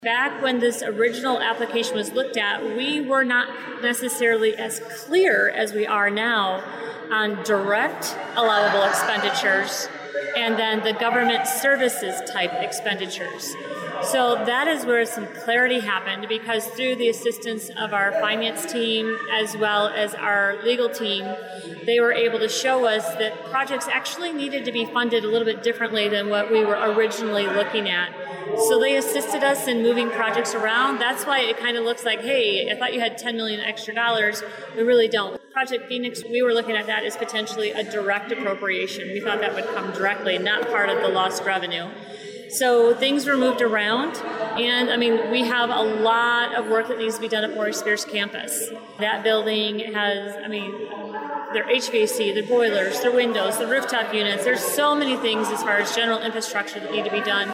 Back when this original application was looked at, we were not necessarily as clear as we are now on direct allowable expenditures and then the government services type expenditures. So that is where some clarity happened, because through the assistance of our finance team as well as our legal team, they were able to show us that projects actually needed to be funded a little bit differently than what we were originally looking at. So they assisted us in moving projects around. That's why it kind of looks like, hey, I thought you had $10 million extra dollars. We really don't. Project Phoenix, we were looking at that as potentially a direct appropriation. We thought that would come directly, not part of the lost revenue. So things were moved around, and we have a lot of work that needs to be done at Morris Pierce campus. That building has, their HVAC, their boilers, their windows, the rooftop units. There's so many things as far as general infrastructure that need to be done.